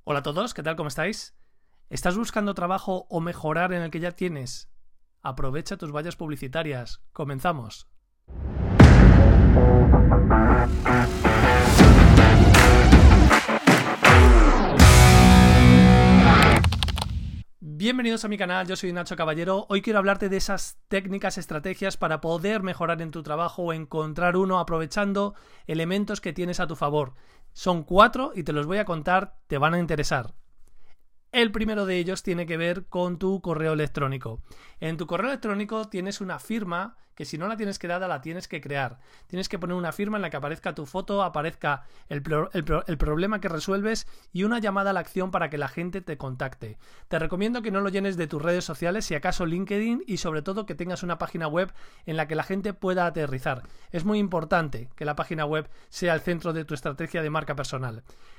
Hola a todos, ¿qué tal? ¿Cómo estáis? ¿Estás buscando trabajo o mejorar en el que ya tienes? Aprovecha tus vallas publicitarias. Comenzamos. Bienvenidos a mi canal, yo soy Nacho Caballero. Hoy quiero hablarte de esas técnicas, estrategias para poder mejorar en tu trabajo o encontrar uno aprovechando elementos que tienes a tu favor. Son 4 y te los voy a contar, te van a interesar. El primero de ellos tiene que ver con tu correo electrónico. En tu correo electrónico tienes una firma que si no la tienes creada la tienes que crear. Tienes que poner una firma en la que aparezca tu foto, aparezca el problema que resuelves y una llamada a la acción para que la gente te contacte. Te recomiendo que no lo llenes de tus redes sociales, si acaso LinkedIn, y sobre todo que tengas una página web en la que la gente pueda aterrizar. Es muy importante que la página web sea el centro de tu estrategia de marca personal.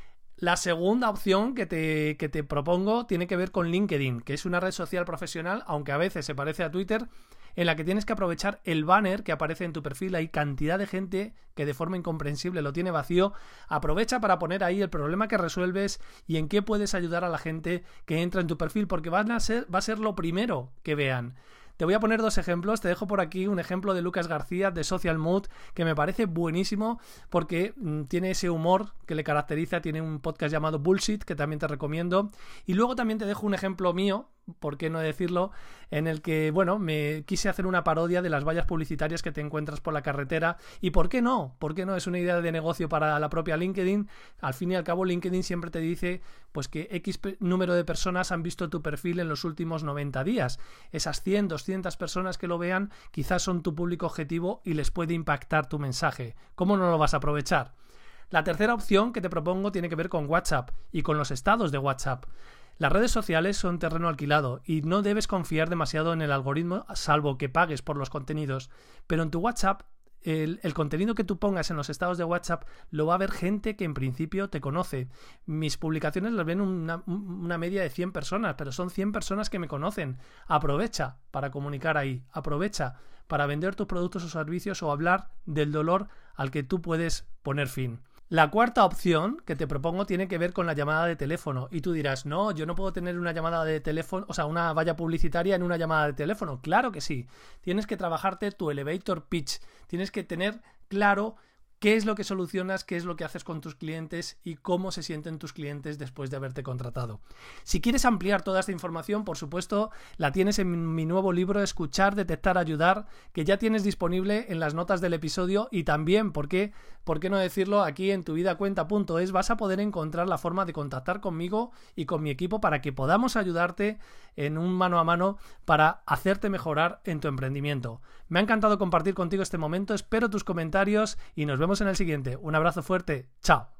La segunda opción que te propongo tiene que ver con LinkedIn, que es una red social profesional, aunque a veces se parece a Twitter, en la que tienes que aprovechar el banner que aparece en tu perfil. Hay cantidad de gente que de forma incomprensible lo tiene vacío. Aprovecha para poner ahí el problema que resuelves y en qué puedes ayudar a la gente que entra en tu perfil, porque va a ser lo primero que vean. Te voy a poner 2 ejemplos. Te dejo por aquí un ejemplo de Lucas García de Social Mood que me parece buenísimo porque tiene ese humor que le caracteriza. Tiene un podcast llamado Bullshit que también te recomiendo. Y luego también te dejo un ejemplo mío, por qué no decirlo, en el que, me quise hacer una parodia de las vallas publicitarias que te encuentras por la carretera. ¿Y por qué no? ¿Por qué no? Es una idea de negocio para la propia LinkedIn. Al fin y al cabo, LinkedIn siempre te dice pues que X número de personas han visto tu perfil en los últimos 90 días. Esas 100, 200 personas que lo vean quizás son tu público objetivo y les puede impactar tu mensaje. ¿Cómo no lo vas a aprovechar? La tercera opción que te propongo tiene que ver con WhatsApp y con los estados de WhatsApp. Las redes sociales son terreno alquilado y no debes confiar demasiado en el algoritmo, salvo que pagues por los contenidos. Pero en tu WhatsApp, el contenido que tú pongas en los estados de WhatsApp lo va a ver gente que en principio te conoce. Mis publicaciones las ven una media de 100 personas, pero son 100 personas que me conocen. Aprovecha para comunicar ahí, aprovecha para vender tus productos o servicios o hablar del dolor al que tú puedes poner fin. La cuarta opción que te propongo tiene que ver con la llamada de teléfono y tú dirás, no, yo no puedo tener una llamada de teléfono, o sea, una valla publicitaria en una llamada de teléfono. Claro que sí, tienes que trabajarte tu elevator pitch, tienes que tener claro qué es lo que solucionas, qué es lo que haces con tus clientes y cómo se sienten tus clientes después de haberte contratado. Si quieres ampliar toda esta información, por supuesto, la tienes en mi nuevo libro Escuchar, Detectar, Ayudar, que ya tienes disponible en las notas del episodio y también, ¿por qué no decirlo? Aquí en tuvidacuenta.es vas a poder encontrar la forma de contactar conmigo y con mi equipo para que podamos ayudarte en un mano a mano para hacerte mejorar en tu emprendimiento. Me ha encantado compartir contigo este momento, espero tus comentarios y nos vemos en el siguiente. Un abrazo fuerte, chao.